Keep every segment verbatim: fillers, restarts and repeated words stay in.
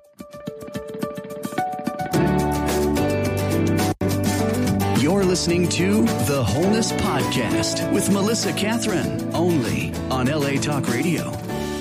You're listening to The Wholeness Podcast with Melissa Catherine, only on L A Talk Radio.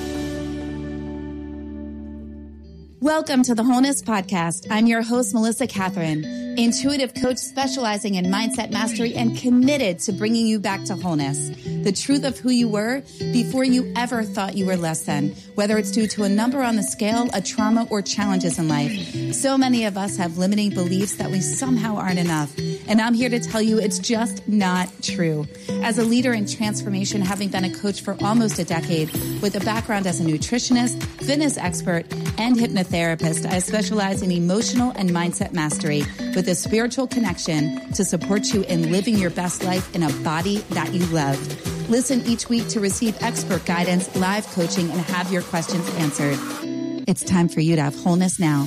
Welcome to The Wholeness Podcast. I'm your host, Melissa Catherine, intuitive coach specializing in mindset mastery and committed to bringing you back to wholeness, the truth of who you were before you ever thought you were less than, whether it's due to a number on the scale, a trauma, or challenges in life. So many of us have limiting beliefs that we somehow aren't enough. And I'm here to tell you it's just not true. As a leader in transformation, having been a coach for almost a decade with a background as a nutritionist, fitness expert, and hypnotherapist, I specialize in emotional and mindset mastery with a spiritual connection to support you in living your best life in a body that you love. Listen each week to receive expert guidance, live coaching, and have your questions answered. It's time for you to have wholeness now.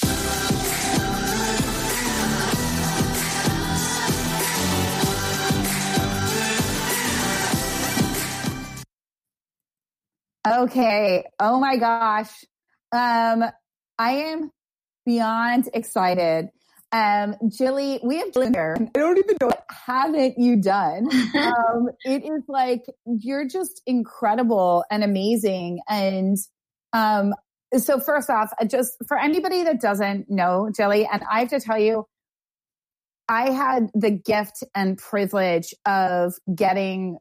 Okay. Oh my gosh. Um, I am beyond excited. Um, Jilly, we have Jilly here. I don't even know what haven't you done. Um, it is like, you're just incredible and amazing. And, um, so first off, just for anybody that doesn't know Jilly, and I have to tell you, I had the gift and privilege of getting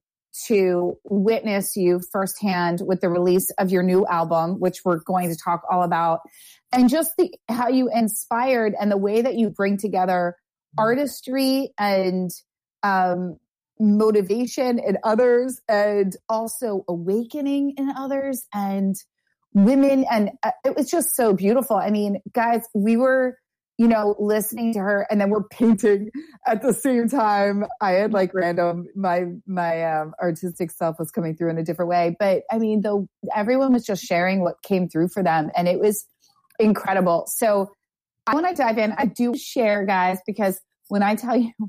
to witness you firsthand with the release of your new album, which we're going to talk all about, and just the how you inspired and the way that you bring together artistry and um, motivation in others, and also awakening in others and women. And uh, it was just so beautiful. I mean, guys, we were, you know, listening to her, and then we're painting at the same time. I had like random, my, my, um, artistic self was coming through in a different way. But I mean, though, everyone was just sharing what came through for them, and it was incredible. So I want to dive in. I do share, guys, because when I tell you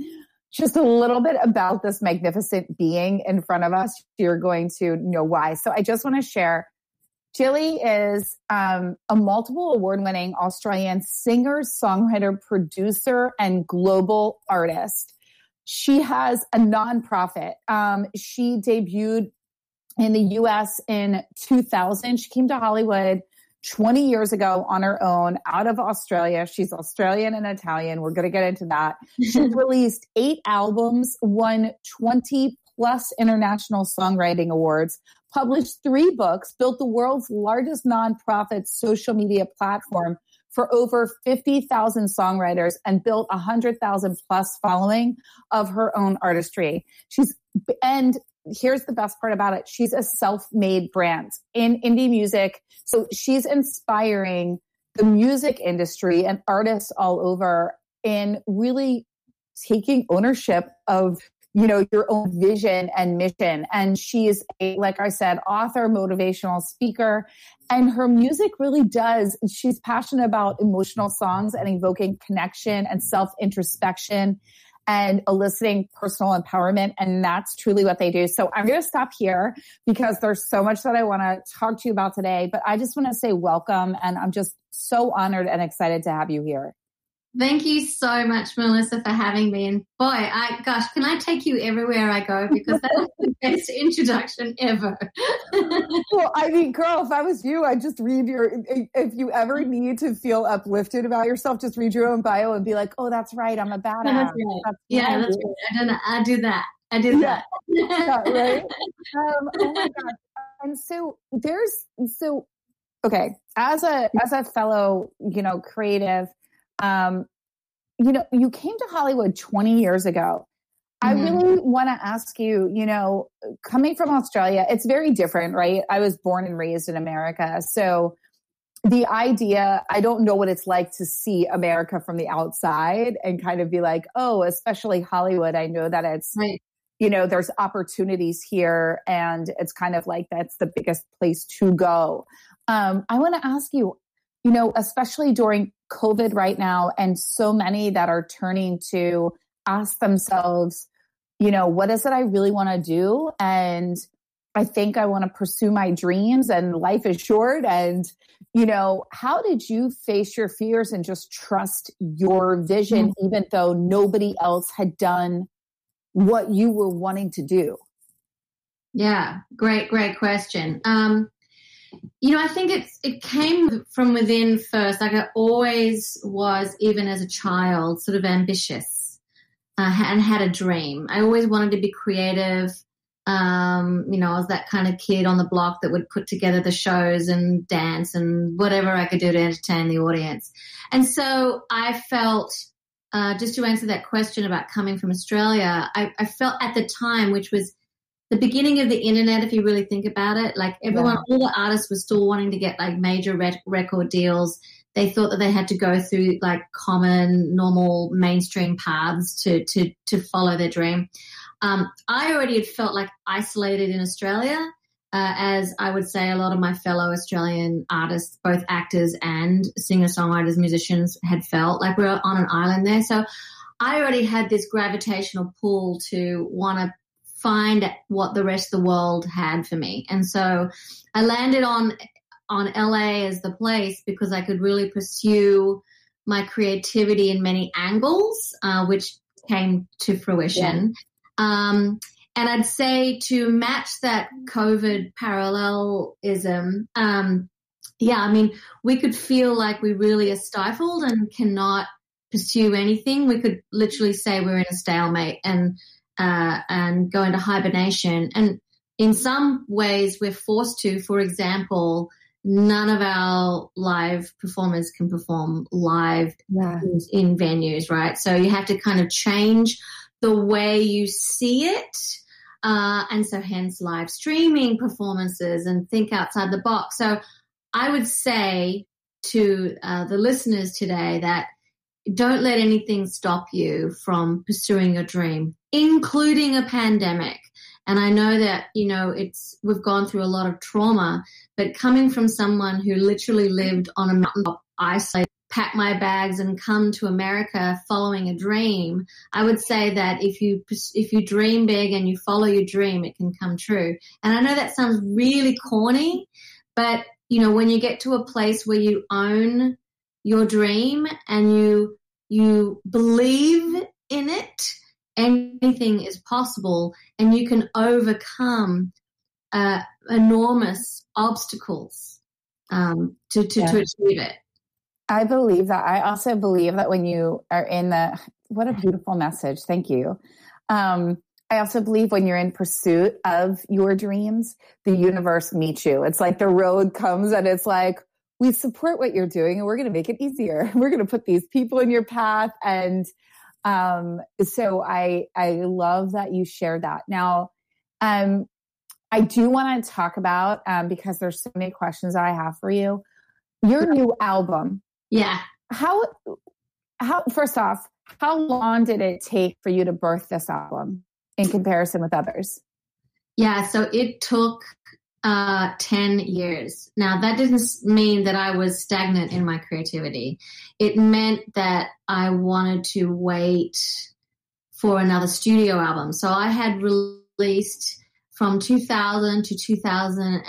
just a little bit about this magnificent being in front of us, you're going to know why. So I just want to share. Jilly is um, a multiple award-winning Australian singer, songwriter, producer, and global artist. She has a nonprofit. Um, she debuted in the U S in two thousand. She came to Hollywood twenty years ago on her own out of Australia. She's Australian and Italian. We're going to get into that. She's released eight albums, won twenty plus international songwriting awards, published three books, built the world's largest nonprofit social media platform for over fifty thousand songwriters, and built a one hundred thousand plus following of her own artistry. She's, and here's the best part about it. She's a self-made brand in indie music. So she's inspiring the music industry and artists all over in really taking ownership of, you know, your own vision and mission. And she is a, like I said, author, motivational speaker, and her music really does. She's passionate about emotional songs and evoking connection and self-introspection and eliciting personal empowerment. And that's truly what they do. So I'm going to stop here because there's so much that I want to talk to you about today, but I just want to say welcome. And I'm just so honored and excited to have you here. Thank you so much, Melissa, for having me. And boy, I gosh, can I take you everywhere I go? Because that was the best introduction ever. Well, I mean, girl, if I was you, I'd just read your, if you ever need to feel uplifted about yourself, just read your own bio and be like, oh, that's right, I'm a badass. Yeah, that's right. That's yeah, that's right. I don't know. I do that. I did yeah. that. Yeah, right? Um, oh my God. And so there's, so, okay, as a, as a fellow, you know, creative, Um, you know, you came to Hollywood twenty years ago. Mm-hmm. I really want to ask you, you know, coming from Australia, it's very different, right? I was born and raised in America. So the idea, I don't know what it's like to see America from the outside and kind of be like, oh, especially Hollywood. I know that it's, right. you know, there's opportunities here, and it's kind of like that's the biggest place to go. Um, I want to ask you, you know, especially during COVID right now, and so many that are turning to ask themselves, you know, what is it I really want to do? And I think I want to pursue my dreams and life is short. And, you know, how did you face your fears and just trust your vision, mm-hmm. even though nobody else had done what you were wanting to do? Yeah, great, great question. Um, you know, I think it's it came from within first. Like I always was, even as a child, sort of ambitious uh, and had a dream. I always wanted to be creative. Um, you know, I was that kind of kid on the block that would put together the shows and dance and whatever I could do to entertain the audience. And so I felt, uh, just to answer that question about coming from Australia, I, I felt at the time, which was the beginning of the internet, if you really think about it, like everyone, yeah. all the artists were still wanting to get like major re- record deals. They thought that they had to go through like common, normal, mainstream paths to to to follow their dream. Um, I already had felt like isolated in Australia, uh, as I would say a lot of my fellow Australian artists, both actors and singer-songwriters, musicians, had felt like we we're on an island there. So I already had this gravitational pull to want to find what the rest of the world had for me. And so I landed on on L A as the place because I could really pursue my creativity in many angles, uh, which came to fruition. Yeah. Um, and I'd say to match that COVID parallelism, um, yeah, I mean, we could feel like we really are stifled and cannot pursue anything. We could literally say we're in a stalemate and uh, and go into hibernation. And in some ways we're forced to. For example, none of our live performers can perform live yeah. in, in venues, right? So you have to kind of change the way you see it. Uh, and so hence live streaming performances and think outside the box. So I would say to uh, the listeners today that don't let anything stop you from pursuing your dream, including a pandemic. And I know that, you know, it's we've gone through a lot of trauma, but coming from someone who literally lived on a mountaintop, isolated, pack my bags and come to America following a dream, I would say that if you if you dream big and you follow your dream, it can come true. And I know that sounds really corny, but, you know, when you get to a place where you own your dream and you you believe in it, anything is possible, and you can overcome uh, enormous obstacles um, to, to, yeah. to achieve it. I believe that. I also believe that when you are in the, what a beautiful message. Thank you. Um, I also believe when you're in pursuit of your dreams, the universe meets you. It's like the road comes and it's like, we support what you're doing and we're going to make it easier. We're going to put these people in your path. And um, so I, I love that you shared that. Now, um, I do want to talk about, um, because there's so many questions that I have for you, your new album. Yeah. How, how, first off, how long did it take for you to birth this album in comparison with others? Yeah. So it took uh, ten years. Now that didn't mean that I was stagnant in my creativity. It meant that I wanted to wait for another studio album. So I had released from two thousand to two thousand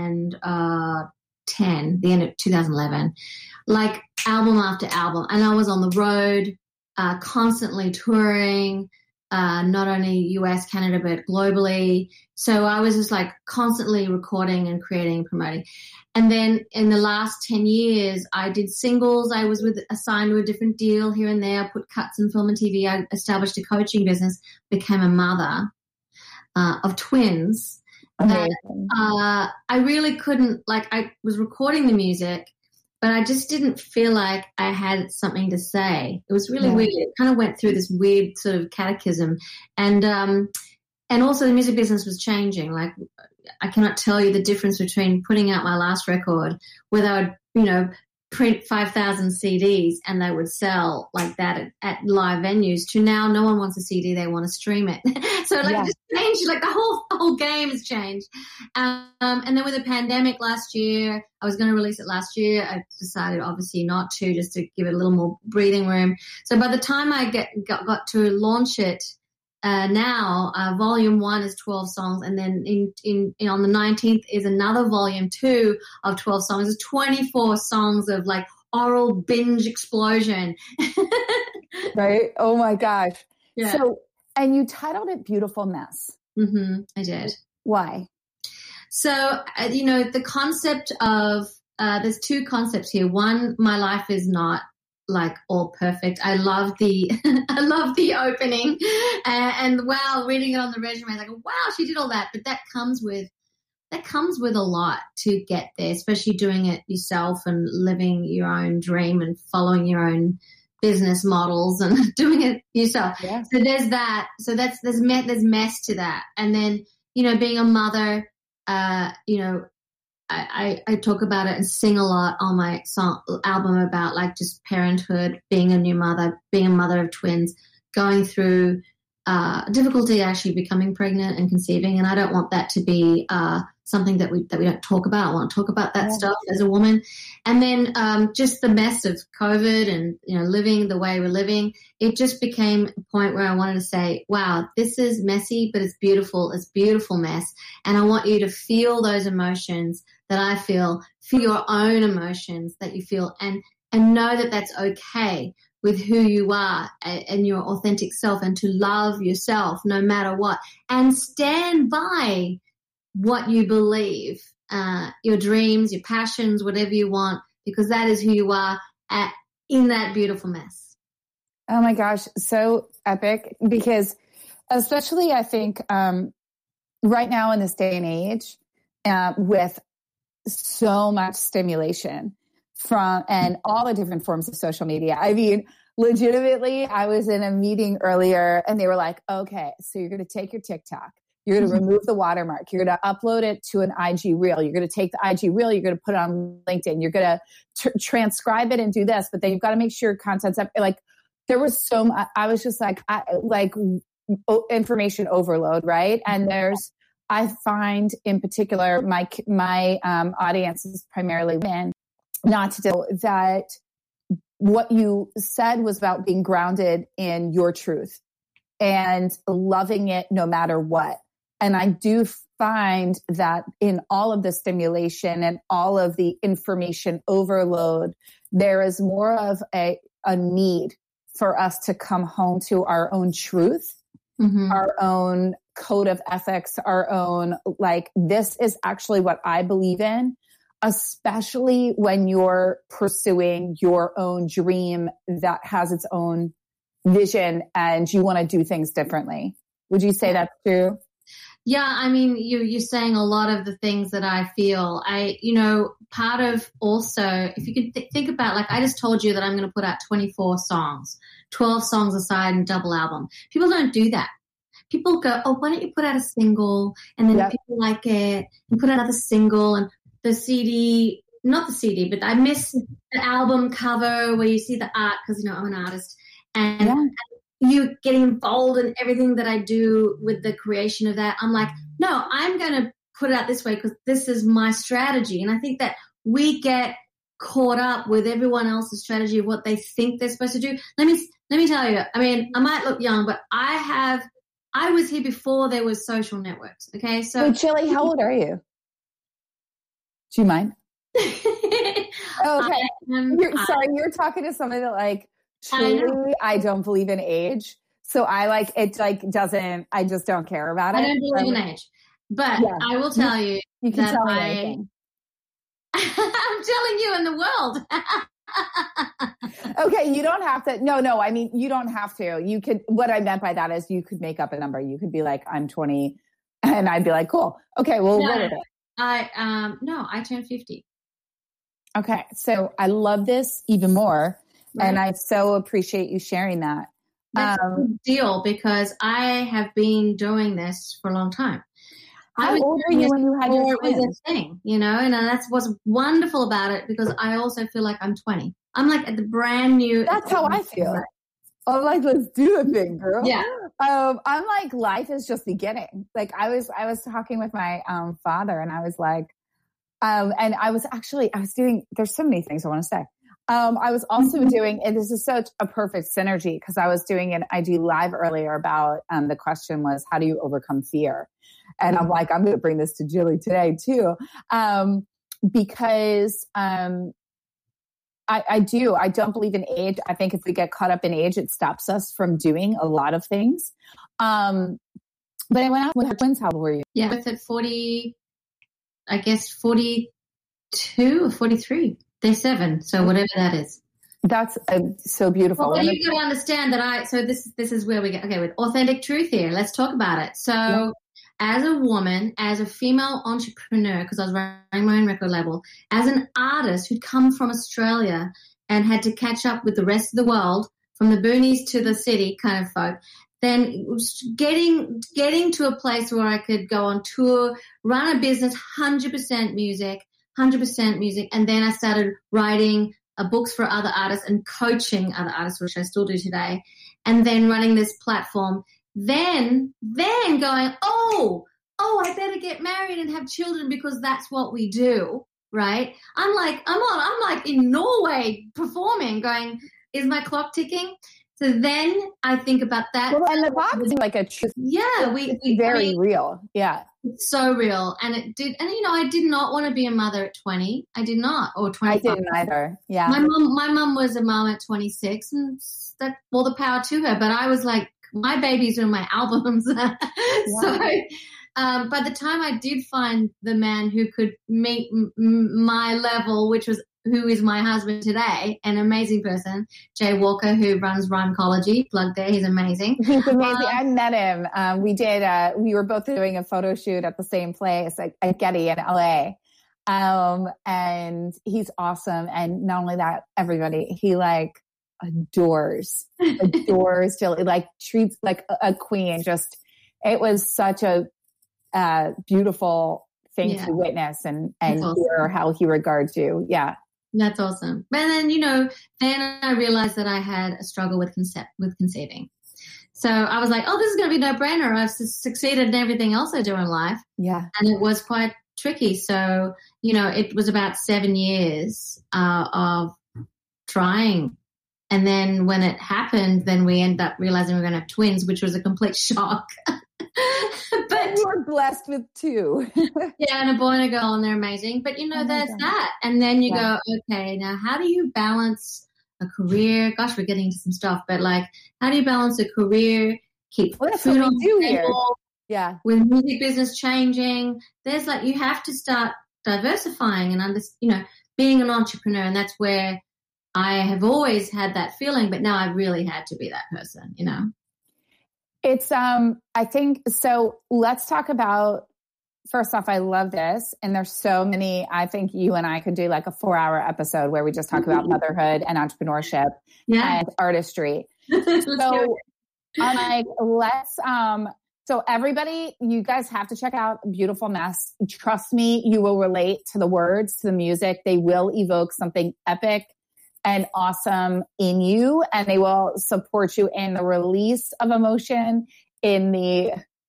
ten, the end of two thousand eleven, like album after album. And I was on the road, uh, constantly touring, uh, not only U S, Canada, but globally. So I was just like constantly recording and creating and promoting. And then in the last ten years, I did singles. I was with assigned to a different deal here and there, put cuts in film and T V. I established a coaching business, became a mother uh, of twins. And, uh, I really couldn't, like, I was recording the music, but I just didn't feel like I had something to say. It was really yeah. weird. It kind of went through this weird sort of catechism. And, um, and also the music business was changing. Like, I cannot tell you the difference between putting out my last record where I would, you know, print five thousand C Ds and they would sell like that at, at live venues to now no one wants a C D, they want to stream it. So like yeah. it just changed, like the whole the whole game has changed. Um, and then with the pandemic last year, I was going to release it last year. I decided obviously not to, just to give it a little more breathing room. So by the time I get got, got to launch it uh, now uh, volume one is twelve songs, and then in, in, in on the nineteenth is another volume two of twelve songs. It's twenty-four songs of like oral binge explosion. Right? Oh my gosh. Yeah. So, and you titled it Beautiful Mess. Mm-hmm, I did. Why? So, uh, you know, the concept of, uh, there's two concepts here. One, my life is not like all perfect. I love the, I love the opening and, and wow, reading it on the resume, like, wow, she did all that. But that comes with, that comes with a lot to get there, especially doing it yourself and living your own dream and following your own business models and doing it yourself. Yeah. So there's that. So that's, there's, me- there's mess to that. And then, you know, being a mother, uh, you know, I, I, I talk about it and sing a lot on my song album about like just parenthood, being a new mother, being a mother of twins, going through uh, difficulty actually becoming pregnant and conceiving. And I don't want that to be uh, something that we that we don't talk about. I want to talk about that Yeah. stuff as a woman. And then um, just the mess of COVID and, you know, living the way we're living, it just became a point where I wanted to say, wow, this is messy, but it's beautiful. It's beautiful mess. And I want you to feel those emotions that I feel, feel your own emotions that you feel, and, and know that that's okay with who you are and, and your authentic self, and to love yourself no matter what, and stand by what you believe, uh, your dreams, your passions, whatever you want, because that is who you are at, in that beautiful mess. Oh my gosh. So epic, because especially I think um, right now in this day and age uh, with so much stimulation from and all the different forms of social media. I mean, legitimately, I was in a meeting earlier and they were like, okay, so you're going to take your TikTok, you're going to remove the watermark, you're going to upload it to an I G reel, you're going to take the I G reel, you're going to put it on LinkedIn, you're going to tr- transcribe it and do this, but then you've got to make sure your content's up. Like there was so much, I was just like, I, like information overload, right? And there's, I find in particular, my my um, audience is primarily women, not to do that. What you said was about being grounded in your truth and loving it no matter what. And I do find that in all of the stimulation and all of the information overload, there is more of a, a need for us to come home to our own truth, mm-hmm. our own code of ethics, our own, like, this is actually what I believe in, especially when you're pursuing your own dream that has its own vision and you want to do things differently. Would you say that's true? Yeah, I mean, you, you're saying a lot of the things that I feel. I, you know, part of also, if you could th- think about, like, I just told you that I'm going to put out twenty-four songs, twelve songs aside and double album. People don't do that. People go, oh, why don't you put out a single, and then yep. people like it, and put out another single, and the C D, not the C D, but I miss the album cover where you see the art, because, you know, I'm an artist, and, yeah. and you getting involved in everything that I do with the creation of that. I'm like, no, I'm going to put it out this way because this is my strategy. And I think that we get caught up with everyone else's strategy of what they think they're supposed to do. Let me, let me tell you, I mean, I might look young, but I have, I was here before there was social networks. Okay. So, so Chili, how old are you? Do you mind? Okay. Um, you're, sorry, you're talking to somebody that, like, truly, I, I don't believe in age. So I like, it like doesn't, I just don't care about it. I don't believe so, in age. But yeah. I will tell you, you can that tell me I, anything. I'm telling you in the world. Okay, you don't have to. No, no, I mean, you don't have to. You could, what I meant by that is you could make up a number. You could be like, I'm twenty, and I'd be like, cool. Okay, well, no, what is it? I, um, no, I turned fifty. Okay, so I love this even more. Right. And I so appreciate you sharing that. That's um, a big deal because I have been doing this for a long time. How I was old were you when you had your twins? It was a thing, you know, and that's what's wonderful about it because I also feel like I'm twenty. I'm like at the brand new. That's how I feel. I'm like, let's do the thing, girl. Yeah. Um, I'm like, life is just beginning. Like I was, I was talking with my um, father, and I was like, um, and I was actually, I was doing. There's so many things I want to say. Um, I was also doing, and this is such a perfect synergy because I was doing an I G Live earlier about, um, the question was, how do you overcome fear? And I'm like, I'm going to bring this to Jilly today too. Um, because, um, I, I do. I don't believe in age. I think if we get caught up in age, it stops us from doing a lot of things. Um, but I went out with twins. How old were you? Yeah, both at forty, I guess forty-two or forty-three. They're seven, so whatever that is. That's uh, so beautiful. Well, you've got to understand that I, so this, this is where we get, okay, with authentic truth here. Let's talk about it. So yeah. As a woman, as a female entrepreneur, because I was running my own record label, as an artist who'd come from Australia and had to catch up with the rest of the world, from the boonies to the city kind of folk, then getting getting to a place where I could go on tour, run a business, one hundred percent music, one hundred percent music, and then I started writing uh, books for other artists and coaching other artists, which I still do today, and then running this platform. Then, then going, oh, oh, I better get married and have children because that's what we do, right? I'm like, I'm on, I'm like in Norway performing, going, is my clock ticking? So then I think about that. Well, and the clock is like a truth. Yeah, we, we very I mean, real. Yeah, it's so real, and it did. And you know, I did not want to be a mother at twenty. I did not, or twenty. I didn't either. Yeah, my mom, my mom was a mom at twenty-six, and that all the power to her. But I was like, my babies are my albums. so um, by the time I did find the man who could meet m- my level, which was who is my husband today, an amazing person, Jay Walker, who runs Rhymecology. Plug there, he's amazing. He's amazing. Um, I met him. Um, we did. Uh, we were both doing a photo shoot at the same place at, at Getty in L A. Um, and he's awesome. And not only that, everybody, he like adores, adores Jilly, like treats like a, a queen. Just, it was such a uh, beautiful thing yeah. to witness and, and awesome. Hear how he regards you. Yeah. That's awesome. But then, you know, then I realized that I had a struggle with concept, with conceiving. So I was like, oh, this is going to be no brainer. I've su- succeeded in everything else I do in life. Yeah. And it was quite tricky. So, you know, it was about seven years uh, of trying. And then when it happened, then we ended up realizing we were going to have twins, which was a complete shock. But you were blessed with two. Yeah, and a boy and a girl, and they're amazing. But, you know, oh there's that. And then you yeah. go, okay, now how do you balance a career? Gosh, we're getting into some stuff. But, like, how do you balance a career, keep well, that's food what on we do the table, here. Yeah. With music business changing? There's, like, you have to start diversifying and, under, you know, being an entrepreneur. And that's where I have always had that feeling. But now I really had to be that person, you know. It's, um, I think, so let's talk about, first off, I love this. And there's so many, I think you and I could do like a four hour episode where we just talk about motherhood and entrepreneurship yeah. and artistry. So I'm like, let's, um, so everybody, you guys have to check out Beautiful Mess. Trust me, you will relate to the words, to the music. They will evoke something epic and awesome in you, and they will support you in the release of emotion, in the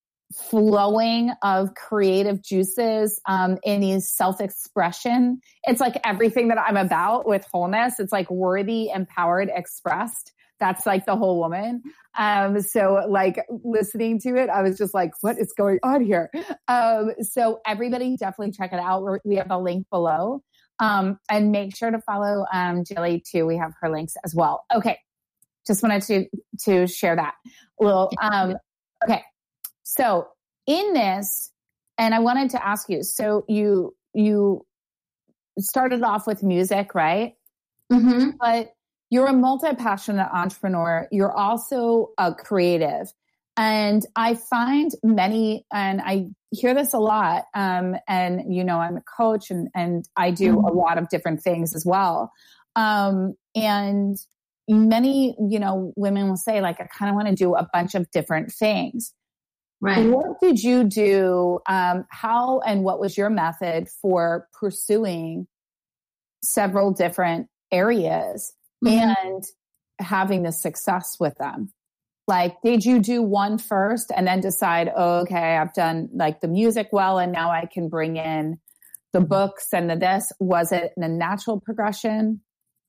flowing of creative juices, um, in the self-expression. It's like everything that I'm about with wholeness. It's like worthy, empowered, expressed. That's like the whole woman. Um, so like listening to it, I was just like, what is going on here? Um, so everybody definitely check it out. We're, we have a link below. Um, and make sure to follow, um, Jilly too. We have her links as well. Okay. Just wanted to, to share that little, um, okay. So in this, and I wanted to ask you, so you, you started off with music, right? Mm-hmm. But you're a multi-passionate entrepreneur. You're also a creative. And I find many, and I hear this a lot, um, and, you know, I'm a coach and, and I do a lot of different things as well. Um, and many, you know, women will say, like, I kind of want to do a bunch of different things. Right. What did you do? Um, how and what was your method for pursuing several different areas mm-hmm. and having the success with them? Like, did you do one first and then decide, oh, okay, I've done like the music well, and now I can bring in the books and the this? Was it a natural progression?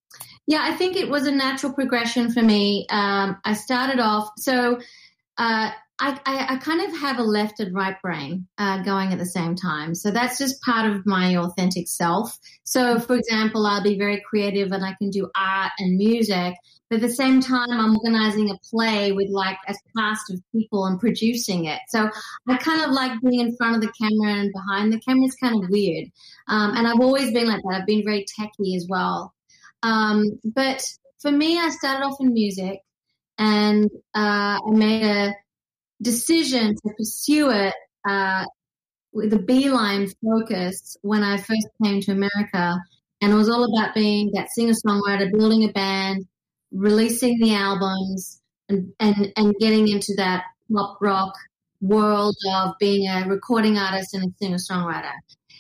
Yeah, I think it was a natural progression for me. Um, I started off, so uh, I, I, I kind of have a left and right brain uh, going at the same time. So that's just part of my authentic self. So, for example, I'll be very creative and I can do art and music. But at the same time, I'm organizing a play with like a cast of people and producing it. So I kind of like being in front of the camera and behind the camera. It's kind of weird. Um, and I've always been like that. I've been very techie as well. Um, but for me, I started off in music and uh, I made a decision to pursue it uh, with a beeline focus when I first came to America. And it was all about being that singer-songwriter, building a band, releasing the albums, and, and, and getting into that pop rock world of being a recording artist and a singer-songwriter.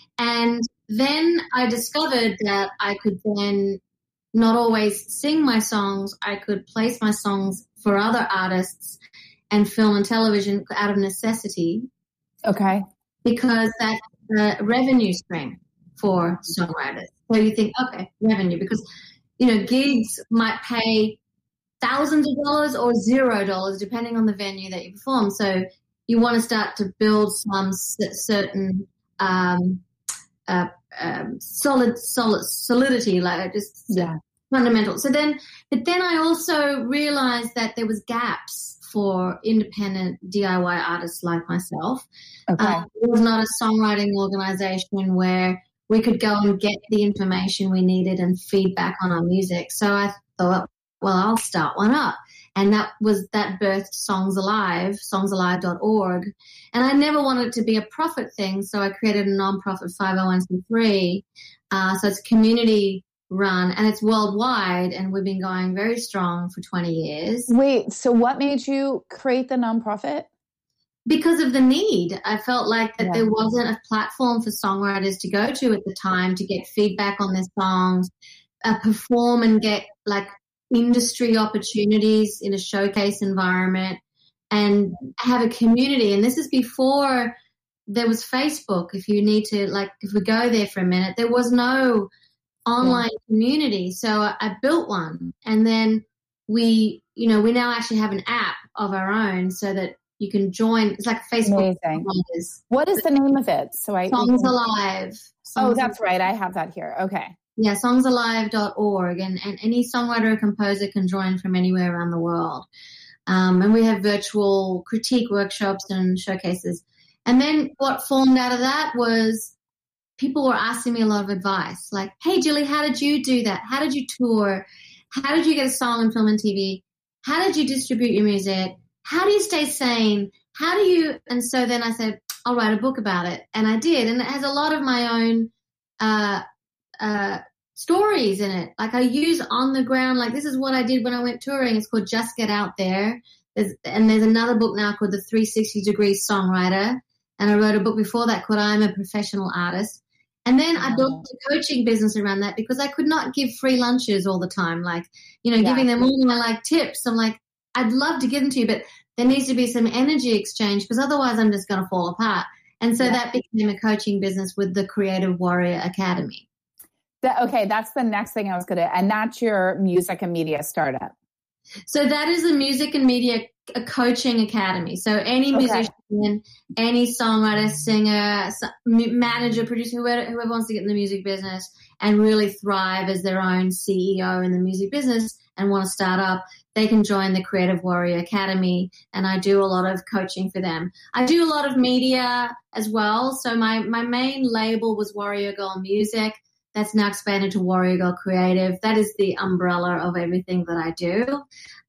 And then I discovered that I could then not always sing my songs. I could place my songs for other artists and film and television out of necessity. Okay. Because that's a revenue stream for songwriters. So you think, okay, revenue, because, you know, gigs might pay thousands of dollars or zero dollars, depending on the venue that you perform. So you want to start to build some certain um, uh, um, solid, solid solidity, like just yeah. fundamental. So then, but then I also realized that there was gaps for independent D I Y artists like myself. Okay. Uh, it was not a songwriting organization where we could go and get the information we needed and feedback on our music. So I thought, well, I'll start one up. And that was, that birthed Songs Alive, songs alive dot org. And I never wanted it to be a profit thing, so I created a nonprofit five oh one c three. Uh, so it's community run and it's worldwide, and we've been going very strong for twenty years. Wait, so what made you create the nonprofit? Because of the need. I felt like that yeah. there wasn't a platform for songwriters to go to at the time to get feedback on their songs, uh, perform and get like industry opportunities in a showcase environment, and have a community. And this is before there was Facebook. If you need to, like, if we go there for a minute, there was no online yeah. community. So I, I built one, and then we, you know, we now actually have an app of our own so that you can join. It's like Facebook. Amazing. What is the name of it? So I Songs Alive. Songs oh, that's right. I have that here. Okay. Yeah, songs alive dot org, and, and any songwriter or composer can join from anywhere around the world. Um, and we have virtual critique workshops and showcases. And then what formed out of that was people were asking me a lot of advice, like, hey, Jilly, how did you do that? How did you tour? How did you get a song in film and T V? How did you distribute your music? How do you stay sane? How do you? And so then I said, I'll write a book about it. And I did. And it has a lot of my own uh, uh, stories in it. Like I use on the ground, like this is what I did when I went touring. It's called Just Get Out There. There's, and there's another book now called The three sixty degree Songwriter. And I wrote a book before that called I'm a Professional Artist. And then I built a coaching business around that because I could not give free lunches all the time. Like, you know, yeah. giving them all my like tips. I'm like, I'd love to give them to you, but there needs to be some energy exchange because otherwise I'm just going to fall apart. And so yeah. that became a coaching business with the Creative Warrior Academy. That, okay, that's the next thing I was going to, and that's your music and media startup. So that is a music and media a coaching academy. So any musician, okay. any songwriter, singer, manager, producer, whoever, whoever wants to get in the music business and really thrive as their own C E O in the music business and want to start up, they can join the Creative Warrior Academy, and I do a lot of coaching for them. I do a lot of media as well. So my, my main label was Warrior Girl Music. That's now expanded to Warrior Girl Creative. That is the umbrella of everything that I do.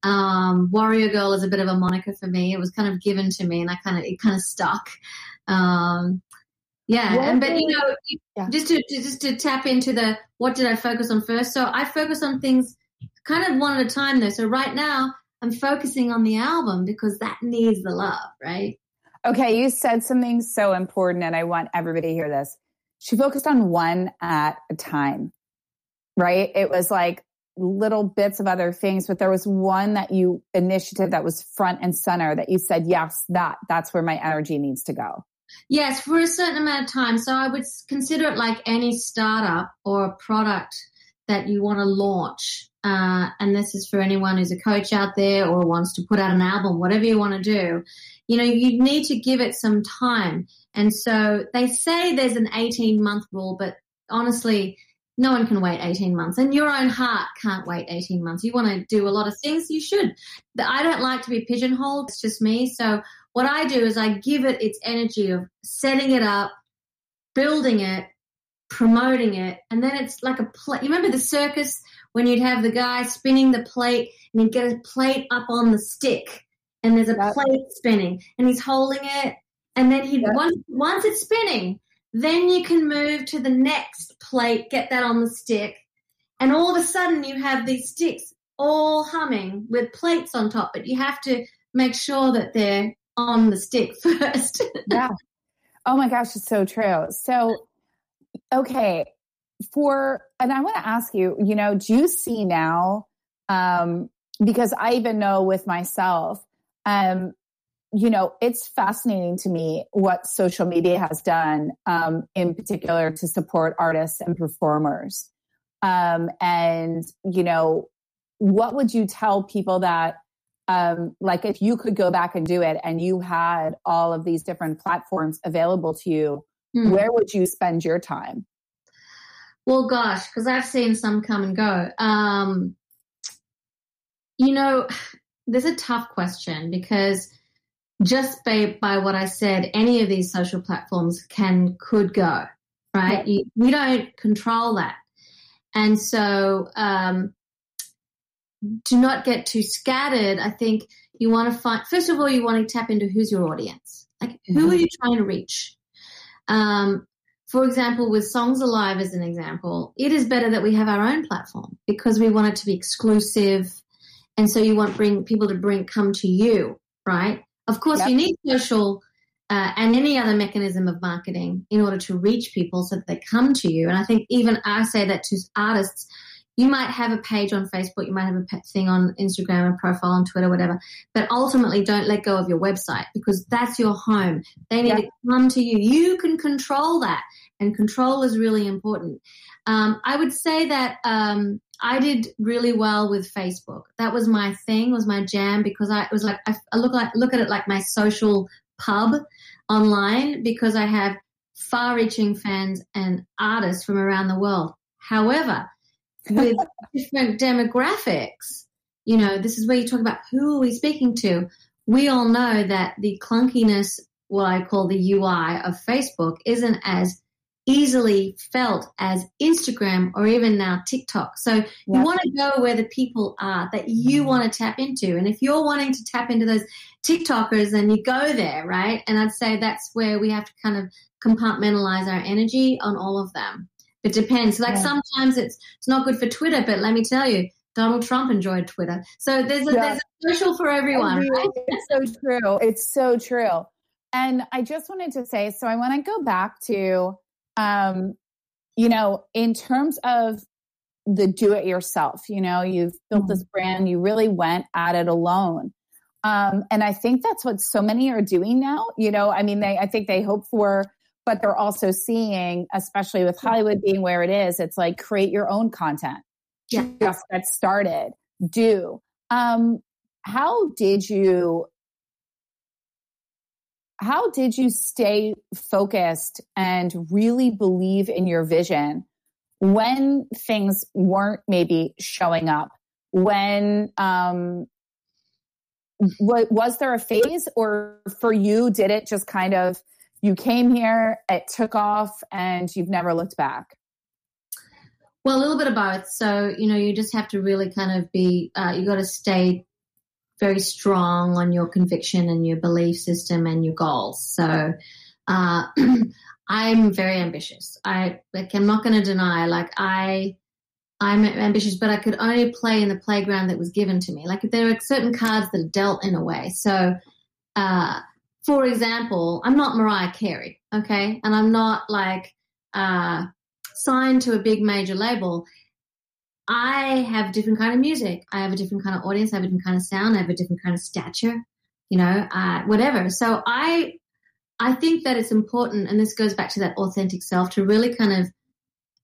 Um, Warrior Girl is a bit of a moniker for me. It was kind of given to me, and I kind of it kind of stuck. Um, yeah, what and but you know, yeah. just to just to tap into the what did I focus on first? So I focus on things kind of one at a time, though. So right now I'm focusing on the album because that needs the love, right? Okay, you said something so important, and I want everybody to hear this. She focused on one at a time, right? It was like little bits of other things, but there was one that you initiative that was front and center that you said, yes, that that's where my energy needs to go. Yes, for a certain amount of time. So I would consider it like any startup or a product that you want to launch, uh, and this is for anyone who's a coach out there or wants to put out an album, whatever you want to do, you know, you need to give it some time. And so they say there's an eighteen-month rule, but honestly, no one can wait eighteen months, and your own heart can't wait eighteen months. You want to do a lot of things, you should. I don't like to be pigeonholed. It's just me. So what I do is I give it its energy of setting it up, building it, promoting it, and then it's like a plate. You remember the circus when you'd have the guy spinning the plate and he'd get a plate up on the stick and there's a Yep. plate spinning and he's holding it, and then he Yep. once, once it's spinning, then you can move to the next plate, get that on the stick, and all of a sudden you have these sticks all humming with plates on top, but you have to make sure that they're on the stick first. Yeah. Oh my gosh, it's so true. So, okay, for, and I want to ask you, you know, do you see now, um, because I even know with myself, um, you know, it's fascinating to me what social media has done, um, in particular to support artists and performers. Um, and, you know, what would you tell people that, um, like if you could go back and do it and you had all of these different platforms available to you, hmm. where would you spend your time? Well, gosh, because I've seen some come and go. Um, you know, there's a tough question because just by, by what I said, any of these social platforms can, could go, right? Yeah. You, we don't control that. And so, um, to not get too scattered, I think you want to find, first of all, you want to tap into who's your audience. Like, who mm-hmm. are you trying to reach? Um, for example, with Songs Alive as an example, it is better that we have our own platform because we want it to be exclusive. And so you want bring people to bring, come to you, right? Of course, yep. you need social uh, and any other mechanism of marketing in order to reach people so that they come to you. And I think even I say that to artists, you might have a page on Facebook, you might have a thing on Instagram, a profile on Twitter, whatever, but ultimately don't let go of your website because that's your home. They need yep. to come to you. You can control that, and control is really important. Um, I would say that um, I did really well with Facebook. That was my thing, was my jam, because I it was like I, I look like look at it like my social pub online because I have far-reaching fans and artists from around the world. However, with different demographics, you know, this is where you talk about who are we speaking to. We all know that the clunkiness, what I call the U I of Facebook, isn't as easily felt as Instagram or even now TikTok. So yeah. you want to go where the people are that you want to tap into. And if you're wanting to tap into those TikTokers, then you go there, right? And I'd say that's where we have to kind of compartmentalize our energy on all of them. It depends. Like yeah. sometimes it's it's not good for Twitter, but let me tell you, Donald Trump enjoyed Twitter. So there's a, yeah. there's a social for everyone. Right? It's so true. It's so true. And I just wanted to say, so I want to go back to, um, you know, in terms of the do-it-yourself, you know, you've built mm-hmm. this brand, you really went at it alone. Um, and I think that's what so many are doing now. You know, I mean, they I think they hope for, but they're also seeing, especially with Hollywood being where it is, it's like create your own content. Yeah. Just get started. Do. Um, how did you, how did you stay focused and really believe in your vision when things weren't maybe showing up? When, um, w- was there a phase, or for you, did it just kind of, you came here, it took off, and you've never looked back? Well, a little bit of both. So, you know, you just have to really kind of be, uh, you got to stay very strong on your conviction and your belief system and your goals. So uh, I'm very ambitious. I, like, I'm not going to deny, like, I, I'm ambitious, but I could only play in the playground that was given to me. Like, there are certain cards that are dealt in a way. So, uh, for example, I'm not Mariah Carey, okay? And I'm not like uh, signed to a big major label. I have different kind of music. I have a different kind of audience. I have a different kind of sound. I have a different kind of stature, you know, uh, whatever. So I, I think that it's important, and this goes back to that authentic self, to really kind of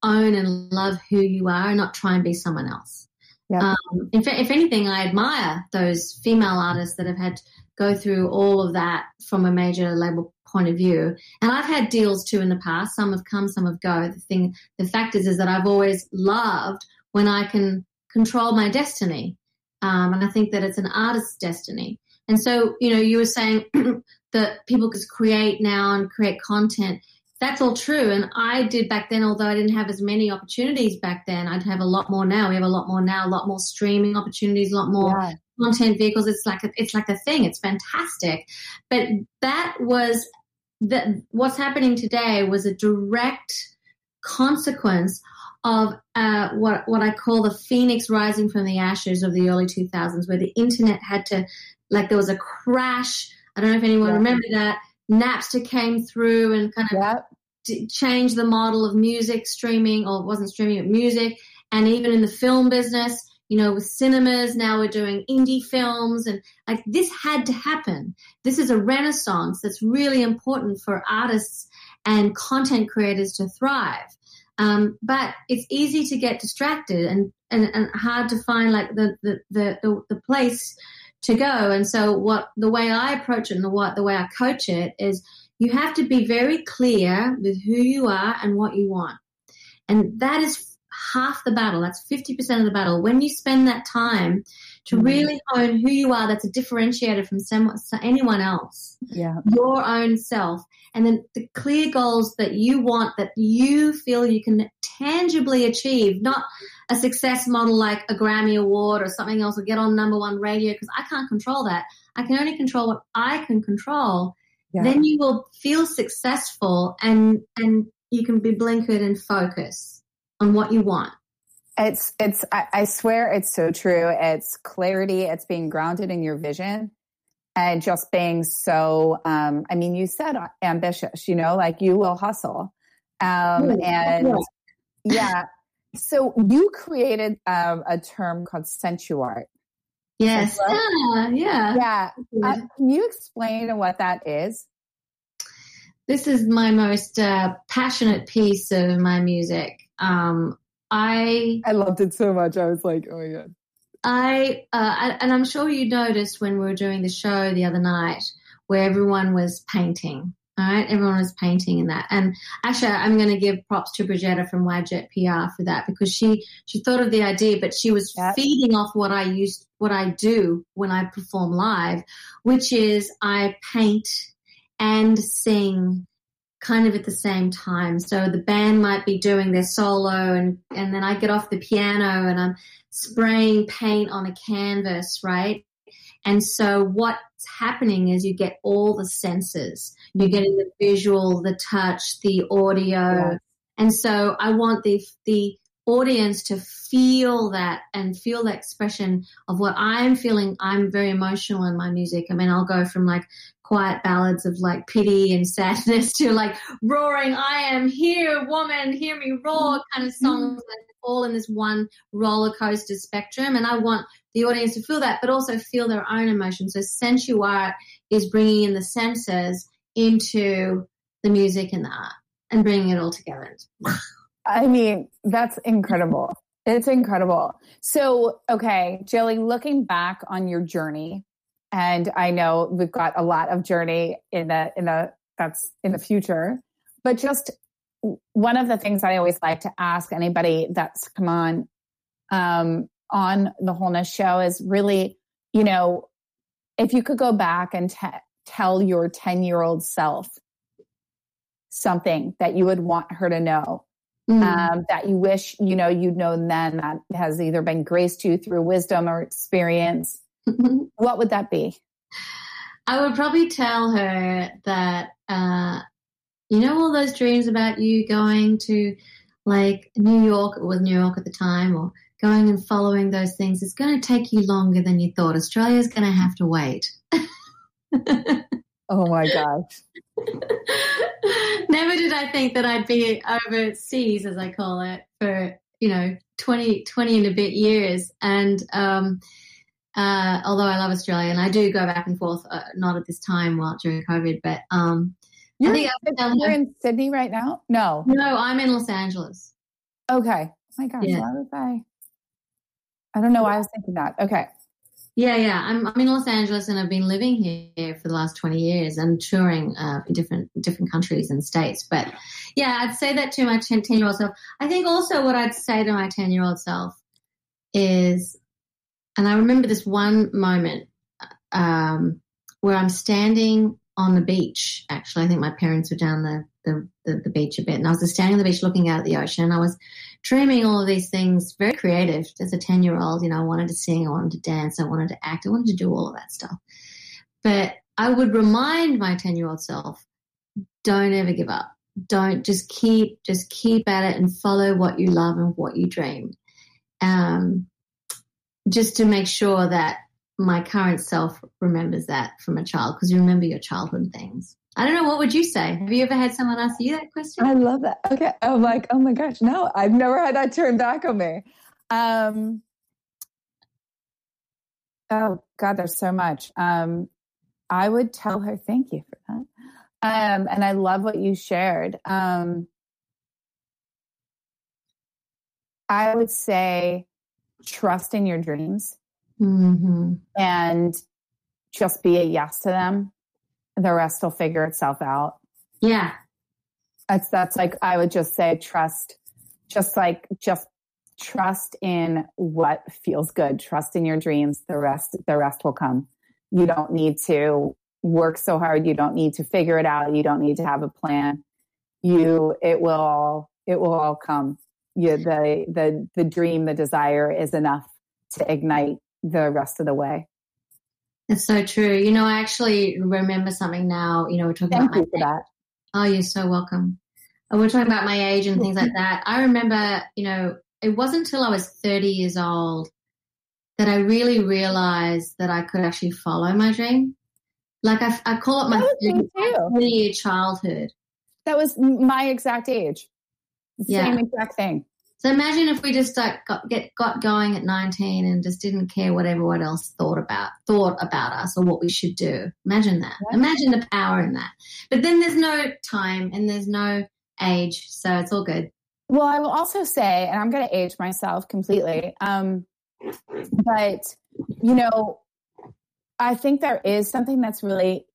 own and love who you are and not try and be someone else. Yep. Um, in fact, if anything, I admire those female artists that have had to go through all of that from a major label point of view. And I've had deals too in the past. Some have come, some have go. The thing, the fact is, is that I've always loved when I can control my destiny. Um, and I think that it's an artist's destiny. And so, you know, you were saying that people could create now and create content. That's all true. And I did back then, although I didn't have as many opportunities back then, I'd have a lot more now. We have a lot more now, a lot more streaming opportunities, a lot more yeah. content vehicles. It's like a, it's like a thing. It's fantastic. But that was the, what's happening today was a direct consequence of uh, what what I call the phoenix rising from the ashes of the early two thousands, where the internet had to, like there was a crash. I don't know if anyone yeah. remember that. Napster came through and kind of yep. d- changed the model of music streaming, or it wasn't streaming, but music. And even in the film business, you know, with cinemas, now we're doing indie films. And like this had to happen. This is a renaissance that's really important for artists and content creators to thrive. Um, but it's easy to get distracted and, and, and hard to find like the, the, the, the, the place to go. And so what the way I approach it and the, what, the way I coach it is you have to be very clear with who you are and what you want. And that is half the battle. That's fifty percent of the battle. When you spend that time to mm-hmm. really own who you are, that's a differentiator from someone, anyone else, yeah. your own self. And then the clear goals that you want, that you feel you can tangibly achieve, not a success model like a Grammy Award or something else, or get on number one radio, because I can't control that. I can only control what I can control. Yeah. Then you will feel successful and and you can be blinkered and focus on what you want. It's, it's, I, I swear it's so true. It's clarity. It's being grounded in your vision. And just being so, um, I mean, you said ambitious, you know, like you will hustle. Um, Ooh, and okay. yeah. So you created um, a term called sensuart. Yes. Yeah. Yeah. Yeah. Uh, can you explain what that is? This is my most uh, passionate piece of my music. Um, I I loved it so much. I was like, oh my God. I, uh, and I'm sure you noticed when we were doing the show the other night where everyone was painting, all right? Everyone was painting in that. And actually, I'm going to give props to Bridgetta from Wadjet P R for that, because she, she thought of the idea, but she was yep. feeding off what I used, what I do when I perform live, which is I paint and sing kind of at the same time. So the band might be doing their solo and, and then I get off the piano and I'm spraying paint on a canvas, right? And so what's happening is you get all the senses. You're getting the visual, the touch, the audio. Yeah. And so I want the the audience to feel that and feel the expression of what I'm feeling. I'm very emotional in my music. I mean, I'll go from like quiet ballads of like pity and sadness to like roaring, I am here, woman, hear me roar kind of songs that all in this one roller coaster spectrum. And I want the audience to feel that, but also feel their own emotions. So sensuart is bringing in the senses into the music and the art and bringing it all together. I mean, that's incredible. It's incredible. So, okay, Jilly, looking back on your journey, and I know we've got a lot of journey in the, in the, that's in the future, but just one of the things I always like to ask anybody that's come on, um, on the Wholeness Show is really, you know, if you could go back and te- tell your ten year old self something that you would want her to know, mm. um, that you wish, you know, you'd known then, that has either been graced you through wisdom or experience, what would that be? I would probably tell her that, uh, you know, all those dreams about you going to like New York, it was New York at the time, or going and following those things, it's going to take you longer than you thought. Australia's going to have to wait. Oh my gosh. Never did I think that I'd be overseas, as I call it, for, you know, twenty, twenty and a bit years. And, um, uh, although I love Australia and I do go back and forth, uh, not at this time while during COVID, but, um, you're, I think in, you're in Sydney right now? No. No, I'm in Los Angeles. Okay. Oh my gosh. Yeah. Why was I? I don't know why I was thinking that. Okay. Yeah, yeah. I'm I'm in Los Angeles and I've been living here for the last twenty years and touring uh, in different different countries and states. But yeah, I'd say that to my ten-year-old self. I think also what I'd say to my ten-year-old self is, and I remember this one moment um, where I'm standing on the beach. Actually, I think my parents were down the, the, the, the beach a bit, and I was just standing on the beach looking out at the ocean. And I was dreaming all of these things, very creative as a ten-year-old. You know, I wanted to sing, I wanted to dance, I wanted to act, I wanted to do all of that stuff. But I would remind my ten-year-old self, don't ever give up. Don't just keep, just keep at it and follow what you love and what you dream. Um, just to make sure that my current self remembers that from a child, because you remember your childhood things. I don't know. What would you say? Have you ever had someone ask you that question? I love that. Okay. I'm like, oh my gosh, no, I've never had that turned back on me. Um, oh God, there's so much. Um, I would tell her, thank you for that. Um, and I love what you shared. Um, I would say trust in your dreams mm-hmm. and just be a yes to them. The rest will figure itself out. Yeah. That's, that's like, I would just say trust, just like, just trust in what feels good. Trust in your dreams. The rest, the rest will come. You don't need to work so hard. You don't need to figure it out. You don't need to have a plan. You, it will all, it will all come. You, the, the, the dream, the desire is enough to ignite the rest of the way. It's so true. You know, I actually remember something now. You know, we're talking Thank about you my for that. Oh, you're so welcome. And we're talking about my age and things like that. I remember, you know, it wasn't until I was thirty years old that I really realized that I could actually follow my dream. Like I, I call it my thirty-year childhood. That was my exact age. Yeah. Same exact thing. So imagine if we just like got get got going at nineteen and just didn't care what everyone else thought about thought about us or what we should do. Imagine that. Yeah. Imagine the power in that. But then there's no time and there's no age, so it's all good. Well, I will also say, and I'm going to age myself completely, um, but you know, I think there is something that's really.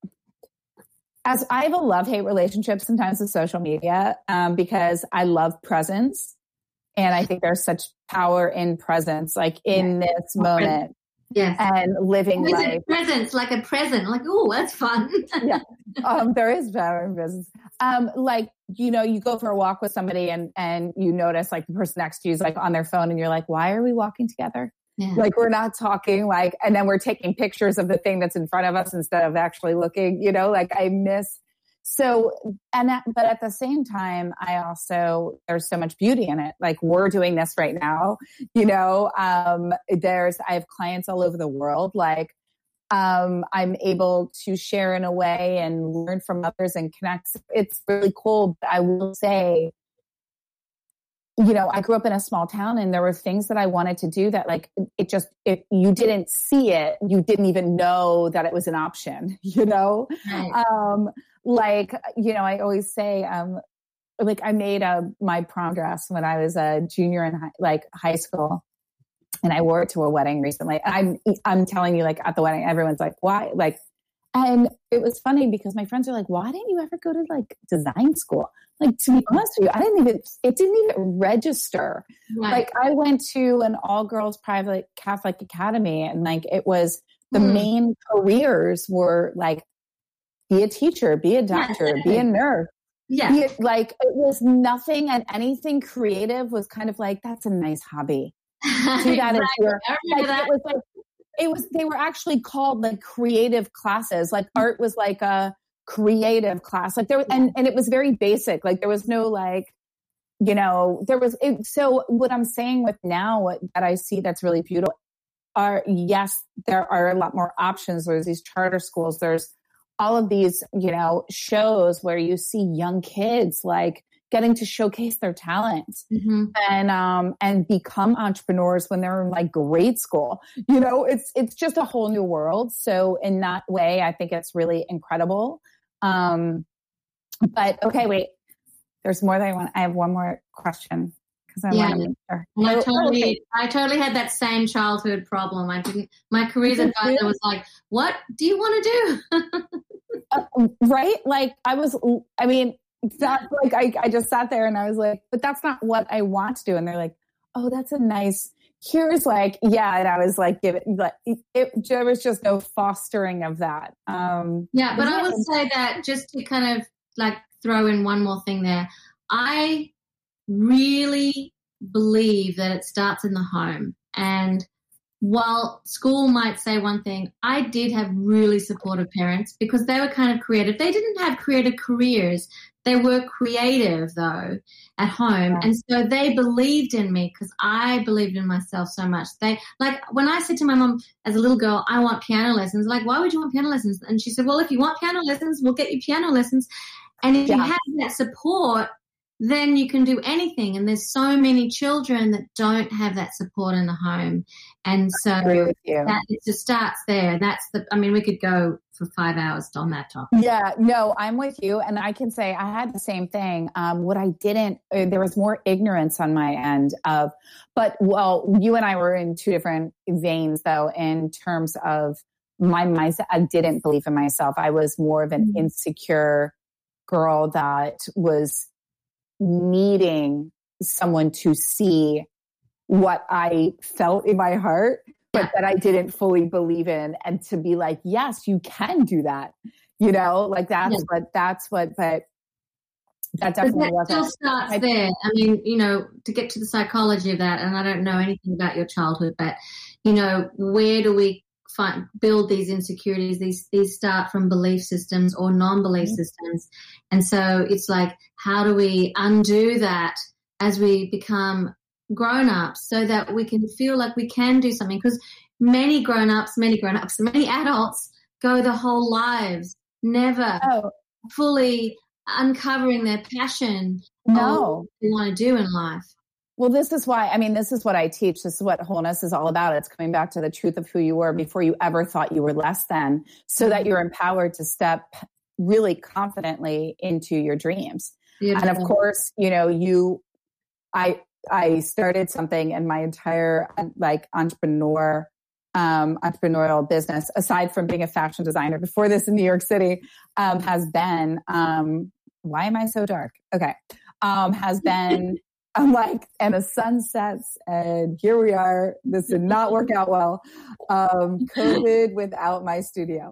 As I have a love-hate relationship sometimes with social media um, because I love presence. And I think there's such power in presence, like in this moment. Yes. And living Is life. It presence, like a present. Like, oh, that's fun. Yeah. Um, there is power in presence. Um, like, you know, you go for a walk with somebody and, and you notice like the person next to you is like on their phone and you're like, why are we walking together? Yeah. Like we're not talking like, and then we're taking pictures of the thing that's in front of us instead of actually looking, you know, like I miss. So, and that, but at the same time, I also, there's so much beauty in it. Like we're doing this right now, you know, um, there's, I have clients all over the world. Like, um, I'm able to share in a way and learn from others and connect. It's really cool. But I will say, you know, I grew up in a small town and there were things that I wanted to do that like, it just, if you didn't see it, you didn't even know that it was an option, you know? Right. Um, like, you know, I always say, um, like I made a, my prom dress when I was a junior in high, like high school and I wore it to a wedding recently. I'm, I'm telling you, like at the wedding, everyone's like, why? Like, and it was funny because my friends are like, why didn't you ever go to like design school? Like, to be honest with you, I didn't even, it didn't even register. Right. Like I went to an all girls private Catholic academy and like, it was the mm. main careers were like, be a teacher, be a doctor, yeah. be a nurse. Yeah. Be a, like it was nothing and anything creative was kind of like, that's a nice hobby. Do that exactly. as your, like, that. It was like, it was, they were actually called like creative classes. Like art was like a creative class. Like there, and, and it was very basic. Like there was no like, you know, there was, it, so what I'm saying with now what, that I see that's really beautiful are, yes, there are a lot more options. There's these charter schools. There's all of these, you know, shows where you see young kids like getting to showcase their talent mm-hmm. and, um, and become entrepreneurs when they're in like grade school. You know, it's, it's just a whole new world. So in that way, I think it's really incredible. Um, but okay, wait, there's more that I want. I have one more question. because I Yeah. want to make sure. And I Oh, totally, okay. I totally had that same childhood problem. I didn't. My careers Is it advisor really? was like, "What do you want to do?" Uh, right? Like I was, I mean, that's like, I, I just sat there and I was like, but that's not what I want to do. And they're like, oh, that's a nice, here's like, yeah. And I was like, give it, like, it, it, there was just no fostering of that. Um, Yeah, but yeah. I would say that just to kind of like throw in one more thing there, I really believe that it starts in the home. And while school might say one thing, I did have really supportive parents because they were kind of creative. They didn't have creative careers. They were creative, though, at home. Yeah. And so they believed in me because I believed in myself so much. They, like, when I said to my mom as a little girl, I want piano lessons, like, why would you want piano lessons? And she said, well, if you want piano lessons, we'll get you piano lessons. And if Yeah. you have that support, then you can do anything. And there's so many children that don't have that support in the home. And so I agree with you. that it just starts there. That's the, I mean, we could go for five hours on that topic. Yeah, no, I'm with you. And I can say I had the same thing. Um, what I didn't, uh, there was more ignorance on my end of, but well, you and I were in two different veins though, in terms of my mindset. I didn't believe in myself. I was more of an insecure girl that was needing someone to see what I felt in my heart, but that I didn't fully believe in, and to be like, yes, you can do that. You know, like that's yeah. what, that's what, but that definitely but that wasn't. still starts I, there. I mean, you know, to get to the psychology of that, and I don't know anything about your childhood, but, you know, where do we find, build these insecurities? These, these start from belief systems or non-belief mm-hmm. systems. And so it's like, how do we undo that as we become grown-ups so that we can feel like we can do something? Because many grown-ups, many grown-ups, many adults go their whole lives never oh. fully uncovering their passion no. of what they want to do in life. Well, this is why, I mean, this is what I teach. This is what wholeness is all about. It's coming back to the truth of who you were before you ever thought you were less than, so that you're empowered to step really confidently into your dreams. Beautiful. And of course, you know, you, I, I started something in my entire like entrepreneur, um, entrepreneurial business, aside from being a fashion designer before this in New York City, um, has been, um, why am I so dark? Okay. Um, has been, I'm like, and the sun sets and here we are. This did not work out well. Um, COVID without my studio.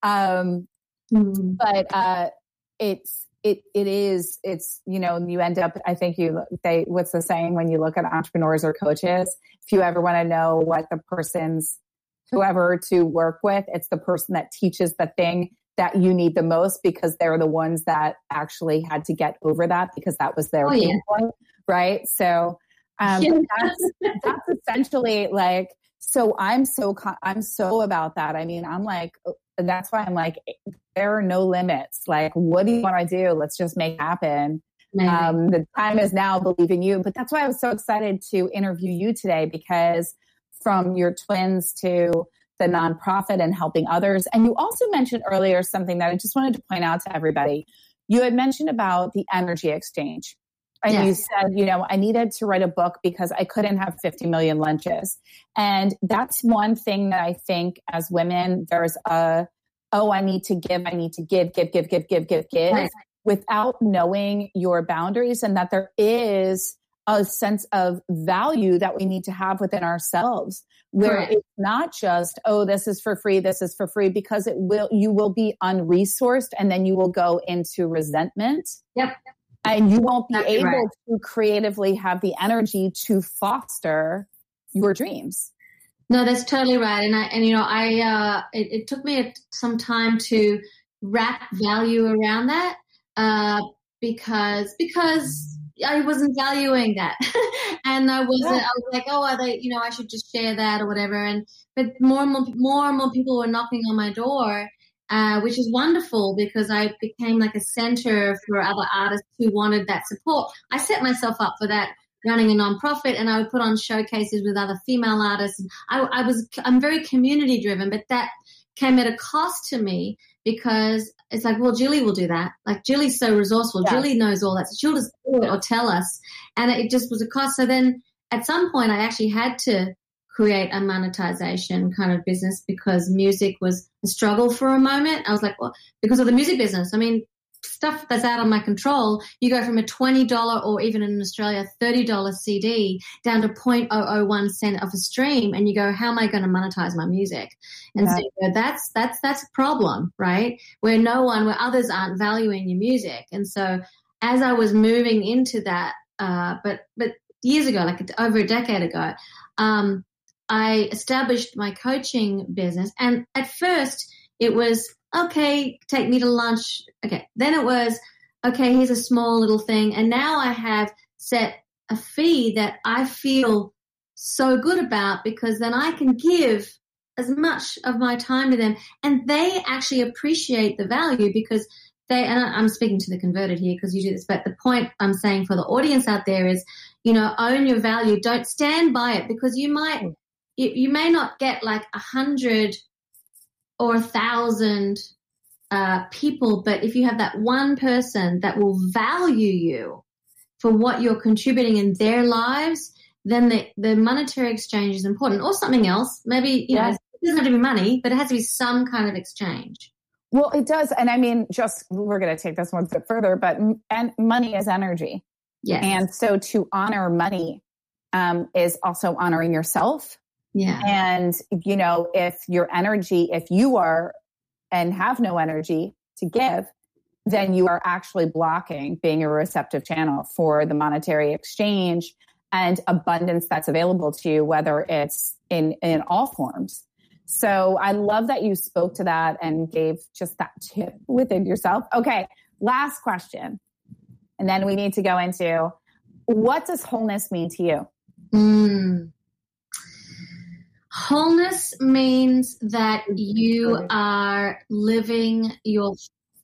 Um, mm. but, uh, it's, It it is it's you know you end up I think you they what's the saying when you look at entrepreneurs or coaches, if you ever want to know what the person's whoever to work with, it's the person that teaches the thing that you need the most, because they're the ones that actually had to get over that because that was their oh, pain yeah. point, right? So um, yeah. that's that's essentially like so I'm so I'm so about that. I mean I'm like. That's why I'm like, there are no limits. Like, what do you want to do? Let's just make it happen. Um, the time is now, believe in you. But that's why I was so excited to interview you today, because from your twins to the nonprofit and helping others. And you also mentioned earlier something that I just wanted to point out to everybody. You had mentioned about the energy exchange. And yes. you said, you know, I needed to write a book because I couldn't have fifty million lunches. And that's one thing that I think as women, there's a, oh, I need to give, I need to give, give, give, give, give, give, give, right. without knowing your boundaries, and that there is a sense of value that we need to have within ourselves, where right. it's not just, oh, this is for free, this is for free, because it will, you will be unresourced, and then you will go into resentment. Yep. And you won't be That's able right. to creatively have the energy to foster your dreams. No, that's totally right. And I, and you know, I, uh, it, it took me a, some time to wrap value around that, uh, because, because I wasn't valuing that. And I wasn't, yeah. I was like, oh, are they, you know, I should just share that or whatever. And, but more and more, more and more people were knocking on my door. Uh, which is wonderful, because I became like a center for other artists who wanted that support. I set myself up for that running a nonprofit, and I would put on showcases with other female artists. I, I was, I'm very community driven, but that came at a cost to me, because it's like, well, Julie will do that. Like, Julie's so resourceful. Yeah. Julie knows all that. So she'll just do it or tell us. And it just was a cost. So then at some point I actually had to create a monetization kind of business because music was a struggle for a moment. I was like, well, because of the music business. I mean, stuff that's out of my control, you go from a twenty dollars or even in Australia, thirty dollars C D down to zero point zero zero one cent of a stream. And you go, how am I going to monetize my music? And yeah. so you go, that's, that's, that's a problem, right? Where no one, where others aren't valuing your music. And so as I was moving into that, uh, but, but years ago, like over a decade ago, um, I established my coaching business. And at first it was, okay, take me to lunch. Okay. Then it was, okay, here's a small little thing. And now I have set a fee that I feel so good about because then I can give as much of my time to them and they actually appreciate the value because they, and I'm speaking to the converted here because you do this, but the point I'm saying for the audience out there is, you know, own your value. Don't stand by it because you might, you, you may not get like a hundred or a thousand uh, people, but if you have that one person that will value you for what you're contributing in their lives, then the, the monetary exchange is important or something else. Maybe, you yes. know, it doesn't have to be money, but it has to be some kind of exchange. Well, it does. And I mean, just, we're going to take this one step further, but and money is energy. Yes. And so to honor money um, is also honoring yourself. Yeah. And, you know, if your energy, if you are and have no energy to give, then you are actually blocking being a receptive channel for the monetary exchange and abundance that's available to you, whether it's in, in all forms. So I love that you spoke to that and gave just that tip within yourself. Okay. Last question. And then we need to go into, what does wholeness mean to you? Mm. Wholeness means that you are living your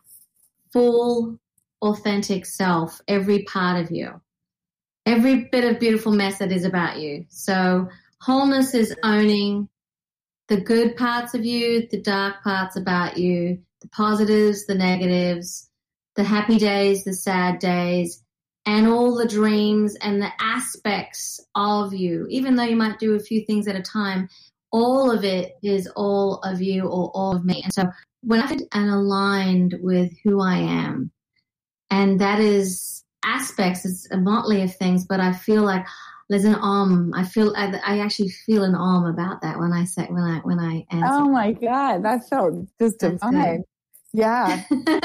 full, authentic self, every part of you, every bit of beautiful mess that is about you. So wholeness is owning the good parts of you, the dark parts about you, the positives, the negatives, the happy days, the sad days, and all the dreams and the aspects of you. Even though you might do a few things at a time, all of it is all of you or all of me. And so when I am aligned with who I am, and that is aspects, it's a motley of things, but I feel like there's an om. I feel I, I actually feel an om about that when I say when I when I answer. Oh my God, that felt just divine. Yeah,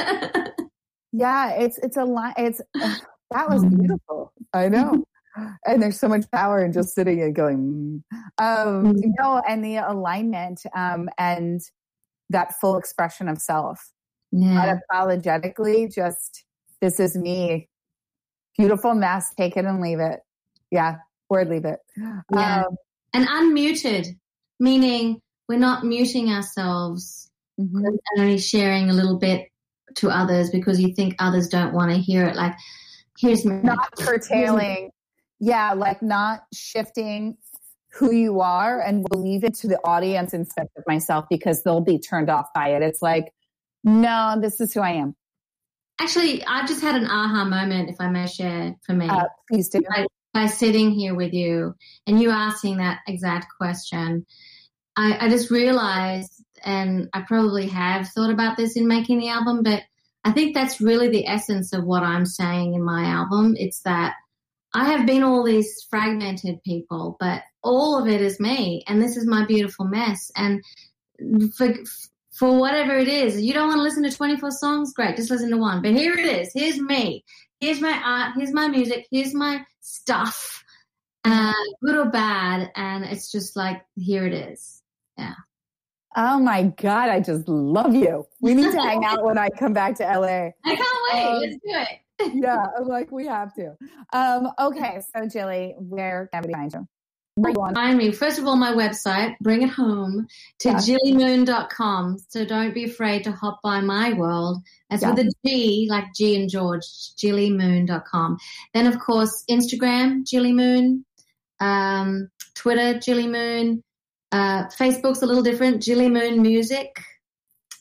yeah. It's it's a line. It's uh, that was beautiful. I know. And there's so much power in just sitting and going, um, you know, and the alignment um, and that full expression of self. Yeah. Unapologetically, just, this is me. Beautiful mess, take it and leave it. Yeah, or leave it. Yeah. Um, and unmuted, meaning we're not muting ourselves mm-hmm. and only sharing a little bit to others because you think others don't want to hear it. Like, here's my... Not curtailing. Yeah, like not shifting who you are and will leave it to the audience instead of myself because they'll be turned off by it. It's like, no, this is who I am. Actually, I just had an aha moment, if I may share for me. Uh, please do. By, by sitting here with you and you asking that exact question, I, I just realized, and I probably have thought about this in making the album, but I think that's really the essence of what I'm saying in my album. It's that I have been all these fragmented people, but all of it is me, and this is my beautiful mess. And for, for whatever it is, you don't want to listen to twenty-four songs? Great, just listen to one. But here it is. Here's me. Here's my art. Here's my music. Here's my stuff, uh, good or bad. And it's just like, here it is. Yeah. Oh, my God. I just love you. We need to hang out when I come back to L A. I can't wait. Um, Let's do it. Yeah, I'm like, we have to. Um, okay, so Jilly, where can we find you? Where you want? Find me. First of all, my website, bring it home to yeah. jilly moon dot com. So don't be afraid to hop by my world. That's yeah. with a G, like G and George, jilly moon dot com. Then, of course, Instagram, Jilly Moon, um, Twitter, Jilly Moon, uh, Facebook's a little different, Jilly Moon Music.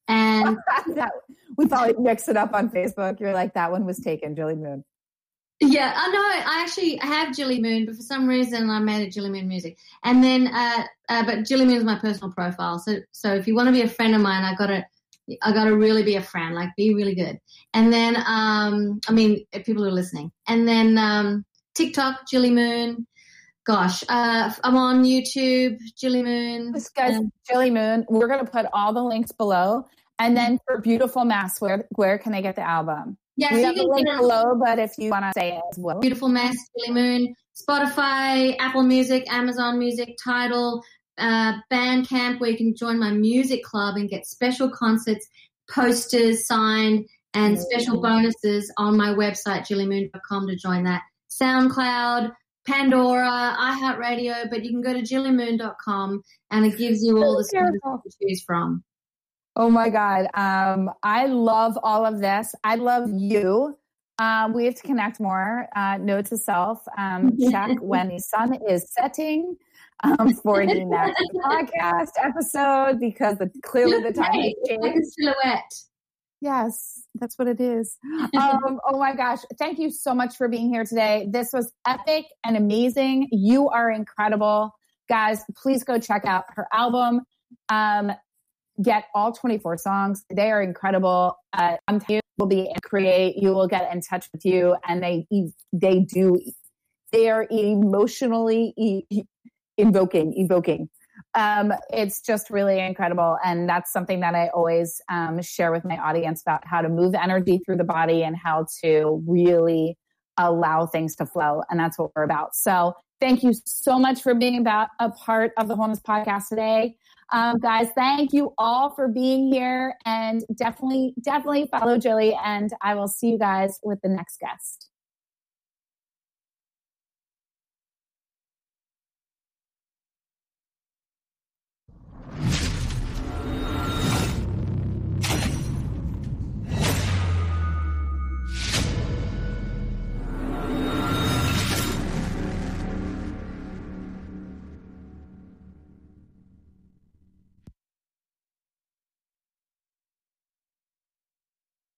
And that, we probably mixed it up on Facebook. You're like, that one was taken, Jilly Moon. Yeah, I know. I actually have Jilly Moon, but for some reason I made it Jilly Moon Music. And then, uh, uh, but Jilly Moon is my personal profile. So, so if you want to be a friend of mine, I gotta, I gotta really be a friend. Like, be really good. And then, um, I mean, people who are listening. And then um, TikTok, Jilly Moon. Gosh, uh, I'm on YouTube, Jilly Moon. This guy's um, Jilly Moon. We're gonna put all the links below. And then for Beautiful Mess, where where can they get the album? Yeah, we so have you the link can, below, but if you want to say it as well. Beautiful Mess, Jilly Moon, Spotify, Apple Music, Amazon Music, Tidal, uh, Bandcamp, where you can join my music club and get special concerts, posters signed, and mm-hmm. special bonuses on my website, jilly moon dot com, to join that. SoundCloud, Pandora, iHeartRadio, but you can go to jilly moon dot com and it gives you all the songs to choose from. Oh my God. Um, I love all of this. I love you. Um, we have to connect more. Uh, note to self, um, check when the sun is setting um, for the next podcast episode, because the, clearly the time has changed. Like a silhouette. Yes, that's what it is. Um, oh my gosh. Thank you so much for being here today. This was epic and amazing. You are incredible. Guys, please go check out her album. Um, Get all twenty-four songs. They are incredible. Uh, I'm telling you, will be create. You will get in touch with you, and they they do. They are emotionally e- invoking, evoking. Um, it's just really incredible, and that's something that I always um, share with my audience about how to move energy through the body and how to really allow things to flow, and that's what we're about. So, thank you so much for being about a part of the Wholeness Podcast today. Um, guys, thank you all for being here, and definitely, definitely follow Jilly, and I will see you guys with the next guest.